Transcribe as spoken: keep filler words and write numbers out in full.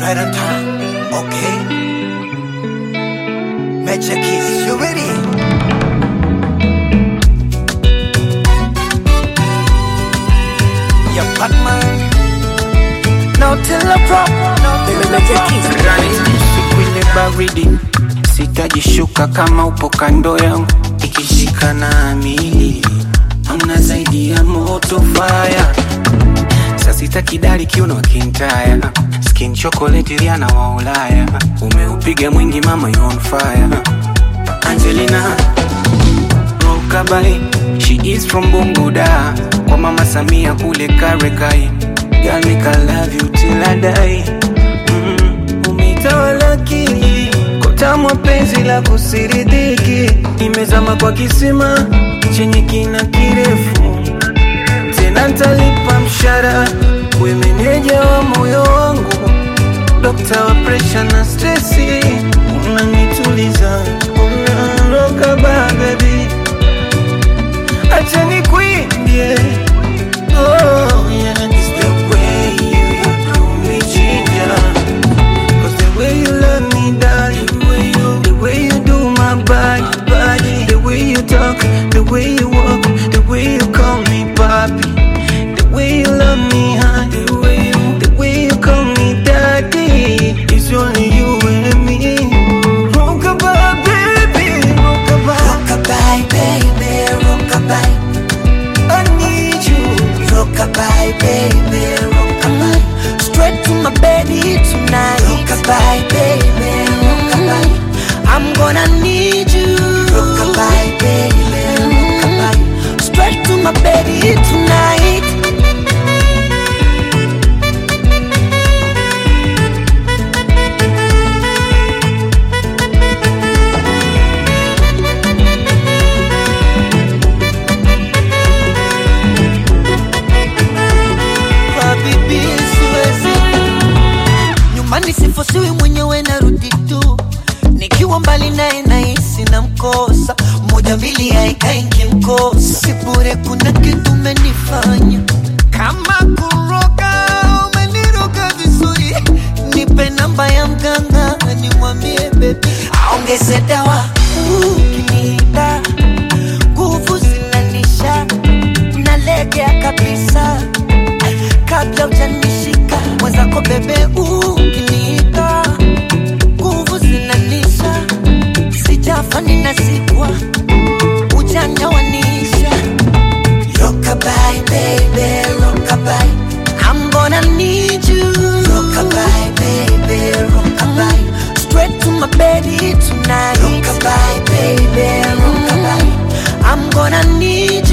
right on time. Okay. Major Keys, you ready? Yeah, Batman. Now till the prop. Major Keys. Siku ile baridi sitajishuka kama upo kando yangu, ikishika na amili hauna zaidi ya moto fire. Sasita kidali kiuno kintaya, skin chocolate riana wa Ulaya. Umeupiga mwingi mama, you on fire. Angelina Rokabai, she is from Bunguda, kwa mama Samia kule Karekai. Girl, make I love you till I die. mm, Umetawala akili, kotamwa penzi la kusiridiki. Nimezama kwa kisima chenye kina kirefu, tena ntalipa mshara. We meneja wa moyo wangu, dokta wa pressure na stressi. Unanituliza, unaroka baby, acha nikuimbie. Oh yeah, it's the way you do me, ginger. Cause the way you love me, darling, the way you, the way you do my body, body, the way you talk, the way you walk, the way you call me papi, the way you love me, huh? The way you, the way you call me daddy. It's only you and me. Rockabye, baby, rockabye, Rockabye, baby, rockabye. I need you. Rockabye, baby, rockabye. Straight to my baby tonight. Rockabye, baby, rockabye. I'm gonna need you. Rockabye, baby, rockabye. Straight to my baby tonight. Nyumbani sifosiwi mwenyewe narudi tu, nikiwa mbali naye nahisi na mkosa. Moja mbili haikai nkimkosa, sibure kuna kitu umenifanya. Kama kuroga umeniroga vizuri, nipe namba ya mganga nimwambie baby aongeze dawa. Ukinida nguvu zinanisha, nalegea kabisa kabla ujanishika. Mwenzako bebe ukinita, nguvu zinanisha, sijafa ninazikwa, ujanja wanisha. Rockabye, baby, rockabye. I'm gonna need you. Rockabye, baby, rockabye. Straight to my baby tonight. Rockabye, baby, rockabye. I'm gonna need you.